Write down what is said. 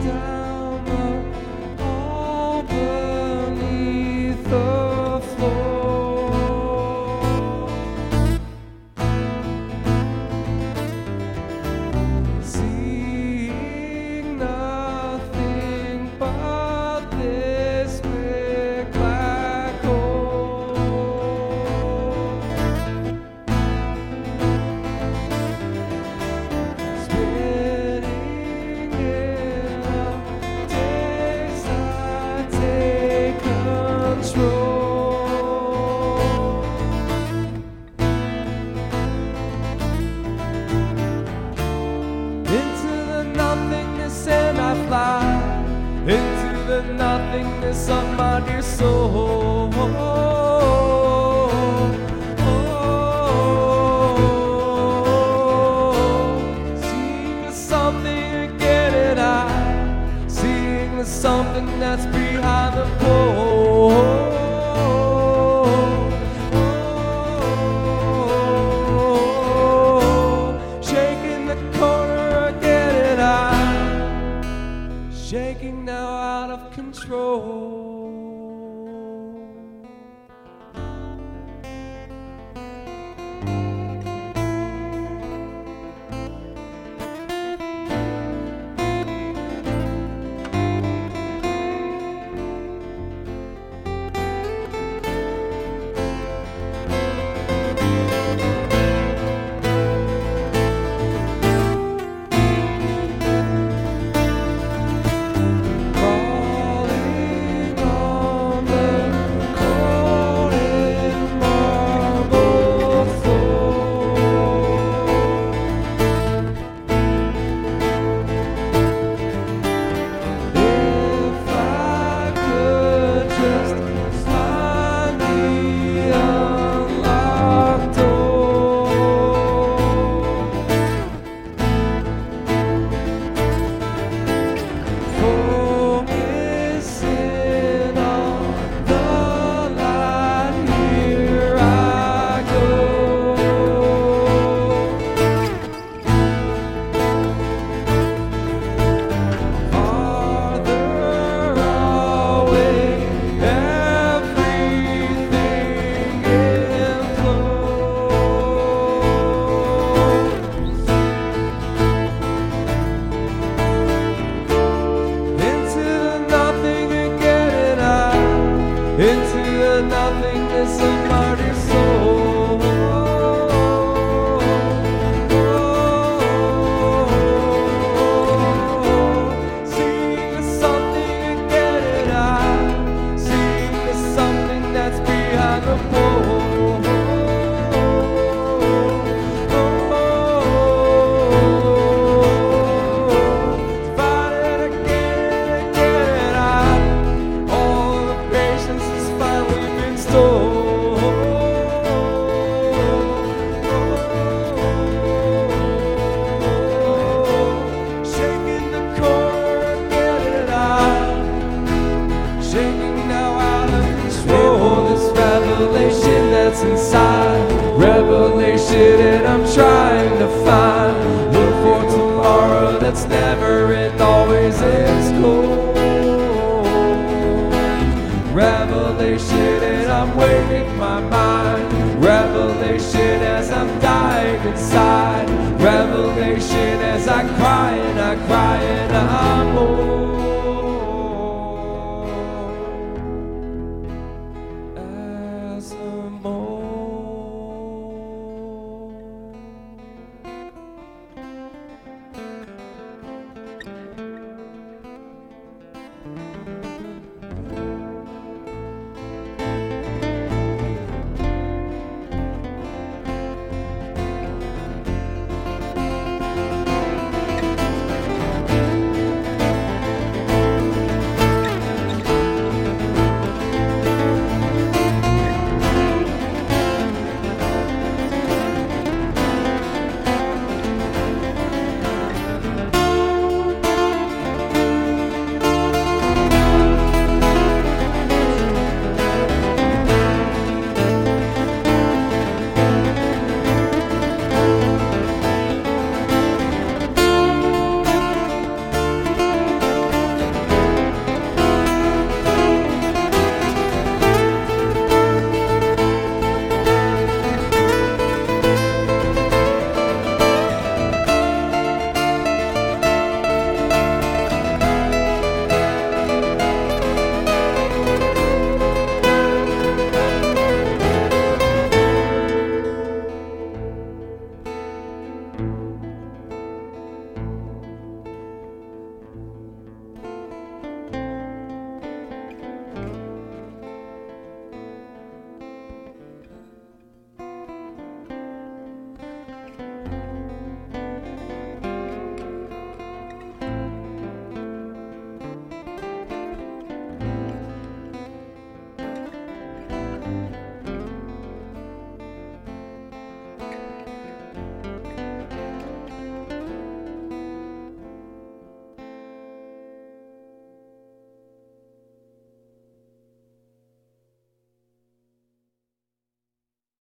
down all beneath the floor. Seeing nothing but this big black hole. Spinning in a daze, I take control. Into the nothingness and I fly, into the nothingness of my dear soul. Seeing the something again and I, seeing the something that's behind the pole. Shaking the corner again and I'm shaking now out of control. Crawling on the cold and marble floor. If I could just find the unlocked door. Focusing on the light, here I go. Farther away, everything implodes. Into the nothing again and out, into the nothingness of my dear soul. Seeing the something again and out, seeing the something that's behind the pole. Fighting again and again and out, all the patience has finally been stolen. Shaking the corner again and out, shaking now out of control. This revelation that's inside, revelation, and I'm trying to find. Look for tomorrow that's never and always ends cold. Revelation, and I'm waking my mind. Revelation as I'm dying inside. Revelation as I cry and I cry and